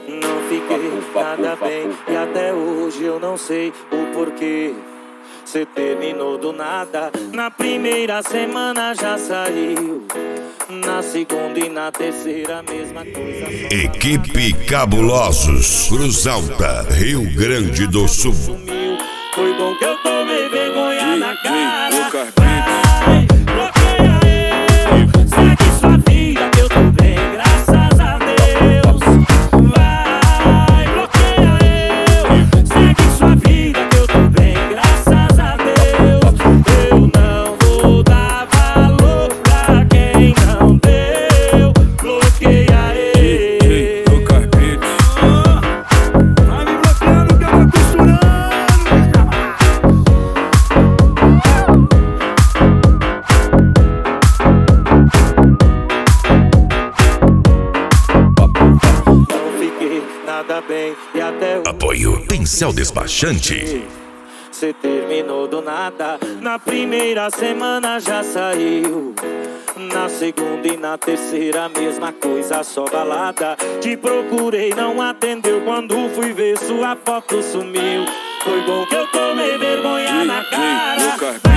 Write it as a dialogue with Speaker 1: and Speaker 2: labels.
Speaker 1: Não fiquei nada bem e até hoje eu não sei o porquê. Cê terminou do nada. Na primeira semana já saiu. Na segunda e na terceira a mesma coisa.
Speaker 2: Equipe Cabulosos, Cruz Alta, Rio Grande do Sul.
Speaker 1: Foi bom que eu tomei vergonha na cara.
Speaker 3: Vai,
Speaker 1: bloqueia eu. Segue sua vida que eu tô bem, graças a Deus. Vai, bloqueia eu. Segue sua vida que eu tô bem, graças a Deus. Eu não vou dar valor pra quem não deu. Bloqueia eu.
Speaker 3: Vai me bloqueando que eu vou costurando.
Speaker 1: Não fiquei nada bem e até hoje
Speaker 2: Apoio Pincel Despachante.
Speaker 1: cê terminou do nada. Na primeira semana já saiu. Na segunda e na terceira a mesma coisa, só balada. Te procurei, não atendeu. Quando fui ver sua foto sumiu. Foi bom que eu tomei vergonha na cara.